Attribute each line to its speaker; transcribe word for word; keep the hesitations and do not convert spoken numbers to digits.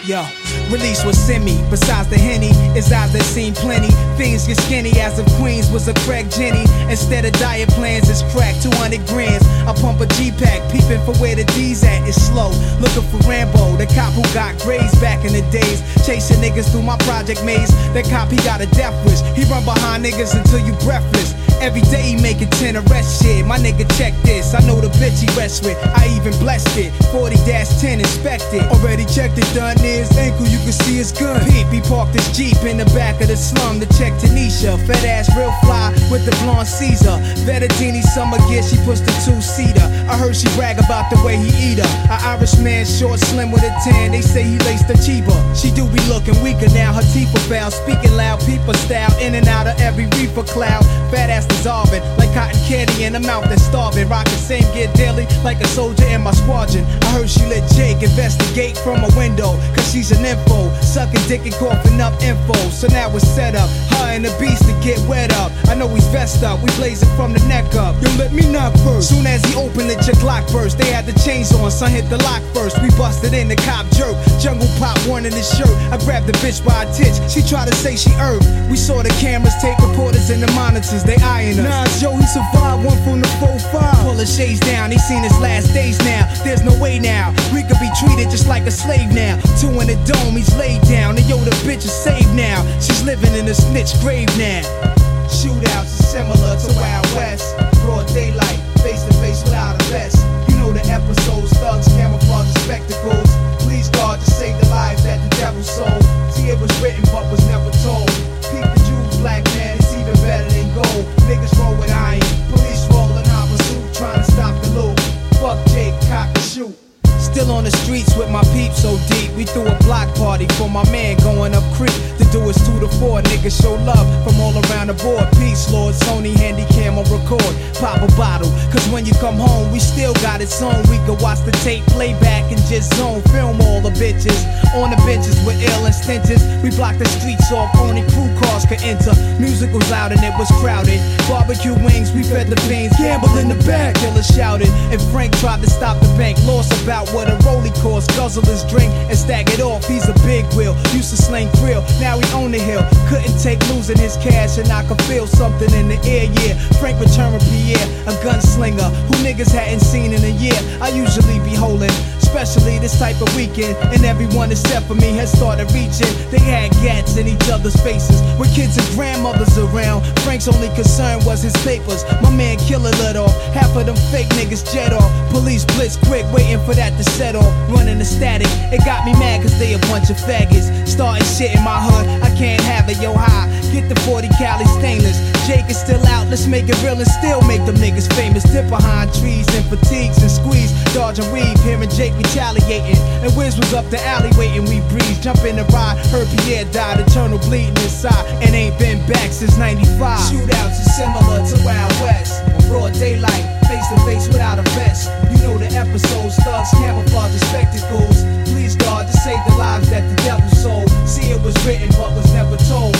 Speaker 1: Yo, release was semi. Besides the Henny, it's eyes that seen plenty. Things get skinny as if Queens was a crack Jenny. Instead of diet plans, it's crack two hundred grams. I pump a G-Pack, peeping for where the D's at. It's slow, looking for Rambo, the cop who got grades back in the days. Chasing niggas through my project maze. That cop, he got a death wish. He run behind niggas until you breathless. Every day he making ten arrest shit. My nigga, check this. I know the bitch he rests with. I even blessed it. forty dash ten inspected. Already checked it, done his ankle. You can see his gun. Peep, he parked his Jeep in the back of the slum to check Tanisha. Fat ass, real fly with the blonde Caesar. Vettadini summer gear, she pushed the two-seater. I heard she brag about the way he eat her. An Irish man, short, slim with a tan. They say he laced her cheaper. She do be looking weaker now. Her teeth are foul. Speaking loud, people style. In and out of every reefer cloud. Fat ass dissolving like cotton candy in a mouth that's starving. Rockin' same gear daily like a soldier in my squadron. I heard she let Jake investigate from a window, cause she's an info. Sucking dick and coughing up info. So now it's set up. Her and the beast to get wet up. I know he's vest up. We blazing from the neck up. Yo, let me knock first. Soon as he opened it, your Glock burst. They had the chains on. Son hit the lock first. We busted in the cop jerk. Jungle pop one in his shirt. I grabbed the bitch by a titch. She tried to say she herb. We saw the cameras, tape reporters, and the monitors. They eyeing us. Nas, yo, he survived one from the four five. Pull the shades down. He seen his last days now. There's no way now. We could be treated just like a slave now. Two in the dome, he's laid down. And yo, the bitch is saved now. She's living in a snitch grave now. Shootouts are similar to Wild West. Broad daylight, face to face without a vest. You know the episodes, thugs, camouflage, and spectacles. Please God to save the lives that the devil sold. See, it was written but was never told. Keep the Jews, black man, it's even better than gold. Niggas roll with iron, police rolling out pursuit, trying to stop the loot. Fuck Jake, cock and shoot. Still on the streets with my peeps so deep. We threw a block party for my man going up creek. To do is two to four. Niggas show love from all around the board. Peace, Lord, Sony, handy cam on record. Pop a bottle, cause when you come home, we still got it on. We can watch the tape, play back, and just zone. Film all the bitches on the benches with ill and stenches. We blocked the streets off, only crew cars could enter. Music was loud and it was crowded. Barbecue wings, we fed the fiends. Gamble in the back, killers shouted. And Frank tried to stop the bank, lost about what a rollie cost. Guzzle his drink and stack it off. He's a big wheel, used to sling krill. Now he on the hill, couldn't take losing his cash. And I could feel something in the air, yeah. Frank returned Pierre, a gunslinger who niggas hadn't seen in a year. I usually be holding, especially this type of weekend. And everyone except for me had started reaching. They had gats in each other's faces with kids and grandmothers around. Frank's only concern was his papers. My man Killer lit off, half of them fake niggas jet off. Police blitz quick, waiting for that to set off. Running the static, it got me mad cause they a bunch of faggots. Starting shit in my hood, I can't have it, yo high. Get the forty Cali stainless. Jake is still out, let's make it real and still make them niggas famous. Dip behind trees and fatigues and squeeze. Dodge and weave, hearing Jake retaliating. And Wiz was up the alley waiting, we breeze. Jump in the ride, heard Pierre died, eternal bleeding inside. And ain't been back since ninety-five. Shootouts are similar to Wild West. On broad daylight, face to face without a vest. You know the episodes, thugs, camouflage, and spectacles. Please God to save the lives that the devil sold. See, it was written but was never told.